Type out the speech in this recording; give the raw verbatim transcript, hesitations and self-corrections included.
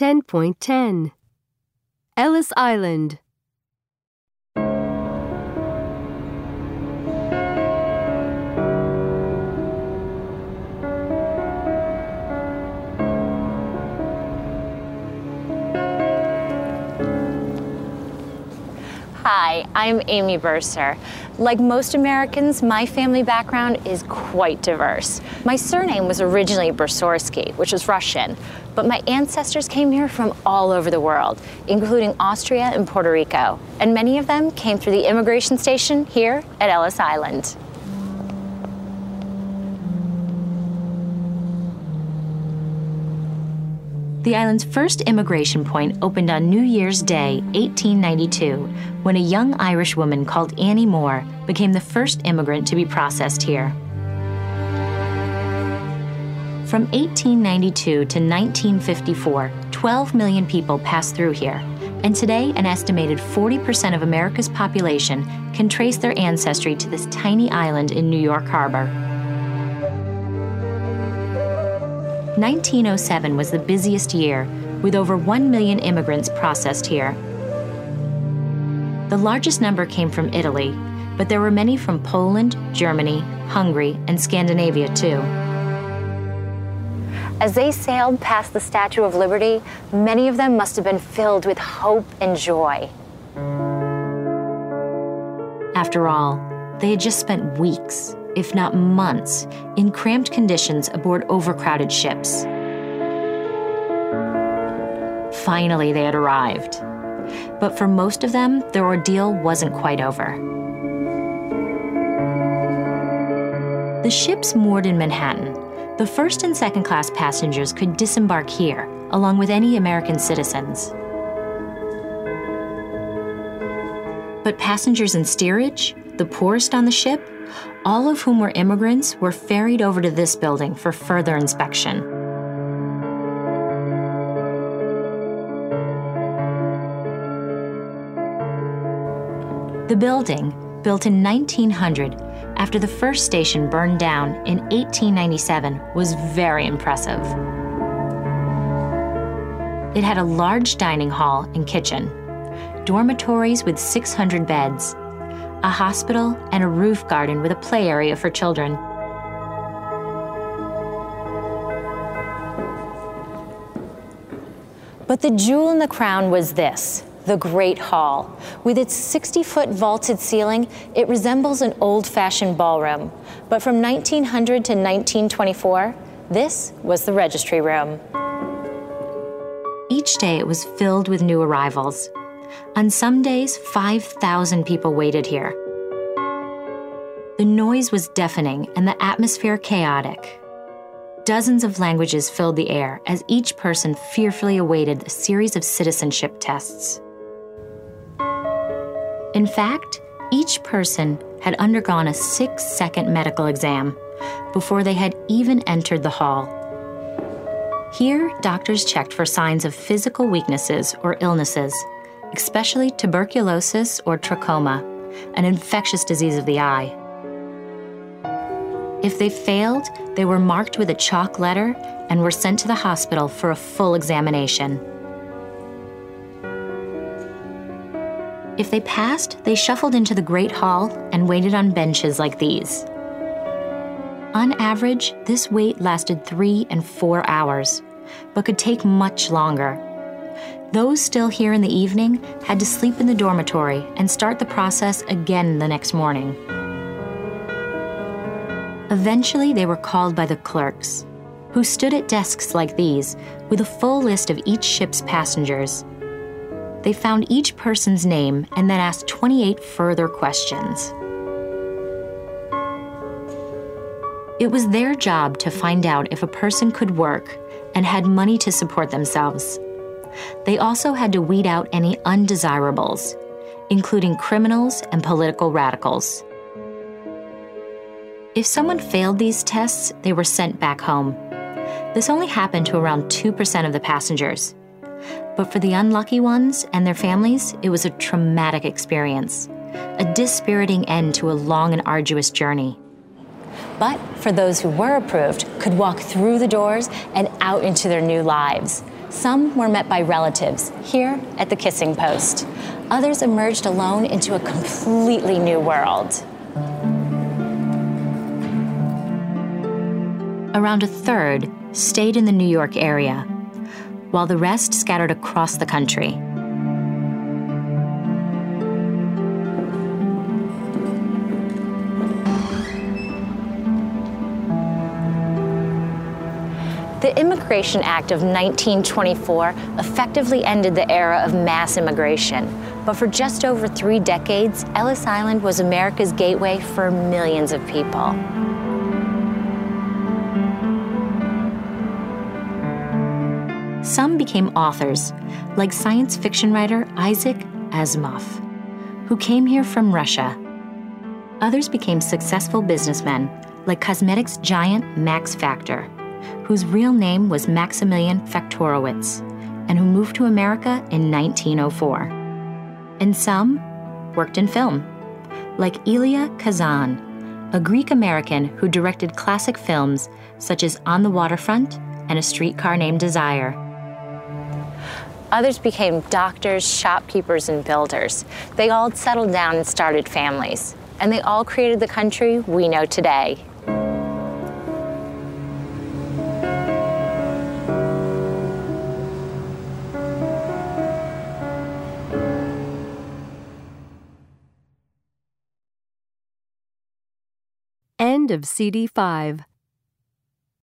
ten point ten. Ellis Island. Hi, I'm Amy Burser. Like most Americans, my family background is quite diverse. My surname was originally Bersorsky, which is Russian, but my ancestors came here from all over the world, including Austria and Puerto Rico, and many of them came through the immigration station here at Ellis Island. The island's first immigration point opened on New Year's Day, eighteen ninety-two, when a young Irish woman called Annie Moore became the first immigrant to be processed here. From eighteen ninety-two to nineteen fifty-four, twelve million people passed through here, and today an estimated forty percent of America's population can trace their ancestry to this tiny island in New York Harbor. nineteen oh seven was the busiest year, with over one million immigrants processed here. The largest number came from Italy, but there were many from Poland, Germany, Hungary, and Scandinavia too. As they sailed past the Statue of Liberty, many of them must have been filled with hope and joy. After all, they had just spent weeks, if not months, in cramped conditions aboard overcrowded ships. Finally, they had arrived. But for most of them, their ordeal wasn't quite over. The ships moored in Manhattan. The first and second class passengers could disembark here, along with any American citizens. But passengers in steerage, the poorest on the ship, all of whom were immigrants, were ferried over to this building for further inspection. The building, built in nineteen hundred, after the first station burned down in eighteen ninety-seven, was very impressive. It had a large dining hall and kitchen, dormitories with six hundred beds, a hospital, and a roof garden with a play area for children. But the jewel in the crown was this, the Great Hall. With its sixty-foot vaulted ceiling, it resembles an old-fashioned ballroom. But from nineteen hundred to nineteen twenty-four, this was the registry room. Each day it was filled with new arrivals. On some days, five thousand people waited here. The noise was deafening and the atmosphere chaotic. Dozens of languages filled the air as each person fearfully awaited a series of citizenship tests. In fact, each person had undergone a six-second medical exam before they had even entered the hall. Here, doctors checked for signs of physical weaknesses or illnesses, especially tuberculosis or trachoma, an infectious disease of the eye. If they failed, they were marked with a chalk letter and were sent to the hospital for a full examination. If they passed, they shuffled into the Great Hall and waited on benches like these. On average, this wait lasted three and four hours, but could take much longer. Those still here in the evening had to sleep in the dormitory and start the process again the next morning. Eventually, they were called by the clerks, who stood at desks like these with a full list of each ship's passengers. They found each person's name and then asked twenty-eight further questions. It was their job to find out if a person could work and had money to support themselves. They also had to weed out any undesirables, including criminals and political radicals. If someone failed these tests, they were sent back home. This only happened to around two percent of the passengers. But for the unlucky ones and their families, it was a traumatic experience, a dispiriting end to a long and arduous journey. But for those who were approved, could walk through the doors and out into their new lives. Some were met by relatives here at the Kissing Post. Others emerged alone into a completely new world. Around a third stayed in the New York area, while the rest scattered across the country. The Immigration Act of nineteen twenty-four effectively ended the era of mass immigration, but for just over three decades, Ellis Island was America's gateway for millions of people. Some became authors, like science fiction writer Isaac Asimov, who came here from Russia. Others became successful businessmen, like cosmetics giant Max Factor, whose real name was Maximilian Faktorowicz, and who moved to America in nineteen oh four. And some worked in film, like Elia Kazan, a Greek-American who directed classic films such as On the Waterfront and A Streetcar Named Desire. Others became doctors, shopkeepers, and builders. They all settled down and started families, and they all created the country we know today. End of C D five.